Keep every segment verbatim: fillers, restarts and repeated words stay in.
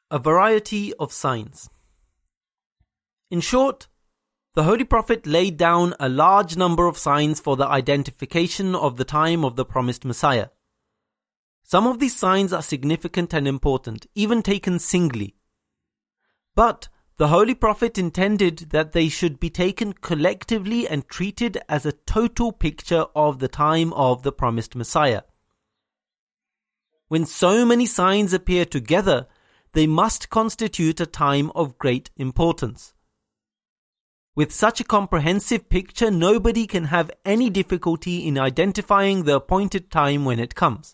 A variety of signs. In short, the Holy Prophet laid down a large number of signs for the identification of the time of the promised Messiah. Some of these signs are significant and important, even taken singly. But the Holy Prophet intended that they should be taken collectively and treated as a total picture of the time of the promised Messiah. When so many signs appear together, they must constitute a time of great importance. With such a comprehensive picture, nobody can have any difficulty in identifying the appointed time when it comes.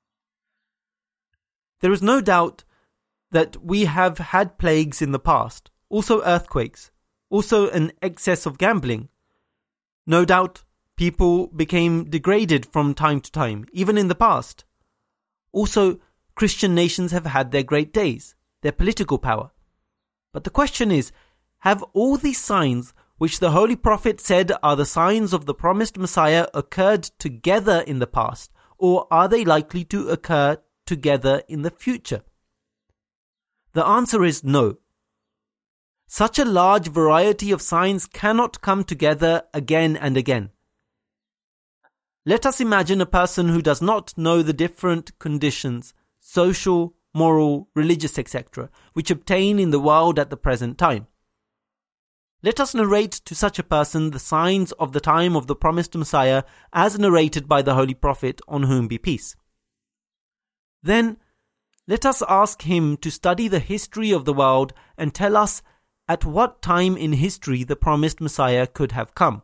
There is no doubt that we have had plagues in the past, also earthquakes, also an excess of gambling. No doubt people became degraded from time to time, even in the past. Also, Christian nations have had their great days, their political power. But the question is, have all these signs, which the Holy Prophet said are the signs of the promised Messiah, occurred together in the past, or are they likely to occur together in the future? The answer is no. Such a large variety of signs cannot come together again and again. Let us imagine a person who does not know the different conditions, social, moral, religious, et cetera, which obtain in the world at the present time. Let us narrate to such a person the signs of the time of the promised Messiah as narrated by the Holy Prophet, on whom be peace. Then, let us ask him to study the history of the world and tell us at what time in history the promised Messiah could have come.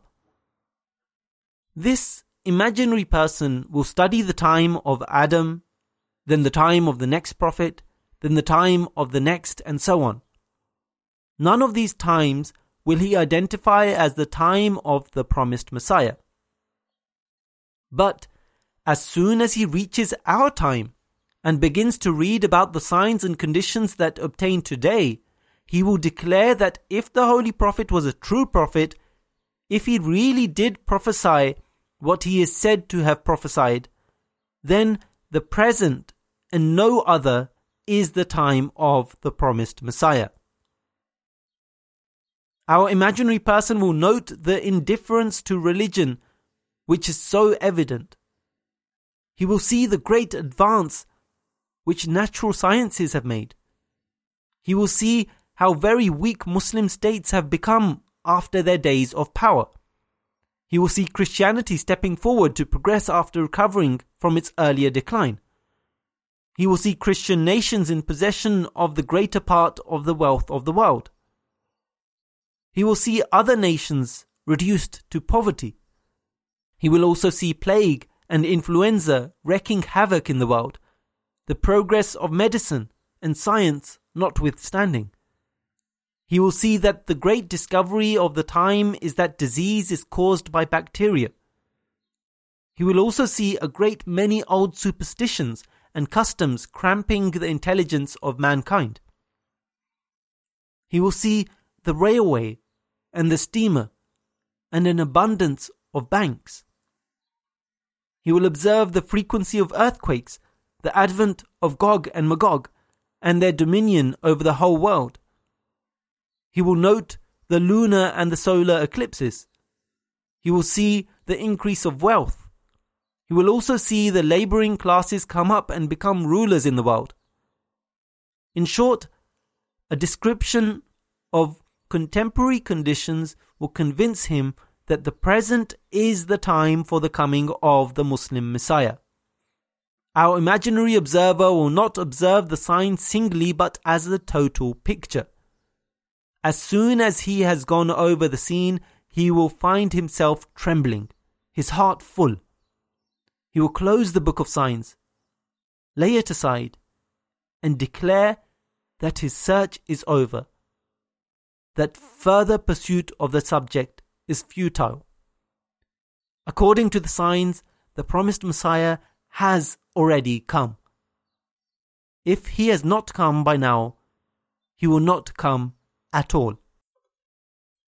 This imaginary person will study the time of Adam, then the time of the next prophet, then the time of the next, and so on. None of these times will he identify as the time of the promised Messiah. But as soon as he reaches our time and begins to read about the signs and conditions that obtain today, he will declare that if the Holy Prophet was a true prophet, if he really did prophesy what he is said to have prophesied, then the present and no other is the time of the promised Messiah. Our imaginary person will note the indifference to religion, which is so evident. He will see the great advance which natural sciences have made. He will see how very weak Muslim states have become after their days of power. He will see Christianity stepping forward to progress after recovering from its earlier decline. He will see Christian nations in possession of the greater part of the wealth of the world. He will see other nations reduced to poverty. He will also see plague and influenza wreaking havoc in the world, the progress of medicine and science notwithstanding. He will see that the great discovery of the time is that disease is caused by bacteria. He will also see a great many old superstitions and customs cramping the intelligence of mankind. He will see the railway and the steamer and an abundance of banks. He will observe the frequency of earthquakes, the advent of Gog and Magog, and their dominion over the whole world. He will note the lunar and the solar eclipses. He will see the increase of wealth. He will also see the labouring classes come up and become rulers in the world. In short, a description of contemporary conditions will convince him that the present is the time for the coming of the Muslim Messiah. Our imaginary observer will not observe the sign singly but as a total picture. As soon as he has gone over the scene, he will find himself trembling, his heart full. He will close the book of signs, lay it aside, and declare that his search is over, that further pursuit of the subject is futile. According to the signs, the promised Messiah has already come. If he has not come by now, he will not come at all.